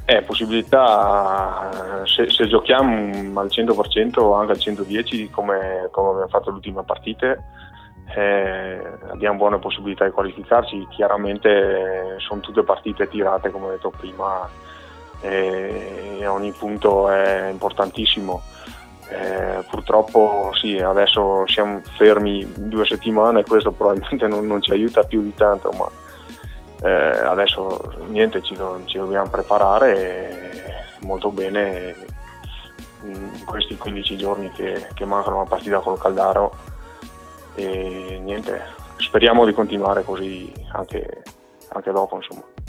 Possibilità, se giochiamo al 100% anche al 110% come abbiamo fatto le ultime partite, abbiamo buone possibilità di qualificarci. Chiaramente sono tutte partite tirate, come ho detto prima, e ogni punto è importantissimo. Purtroppo sì, adesso siamo fermi 2 settimane e questo probabilmente non ci aiuta più di tanto, ma adesso niente, ci dobbiamo preparare molto bene in questi 15 giorni che mancano la partita col Caldaro, e niente, speriamo di continuare così anche dopo, insomma.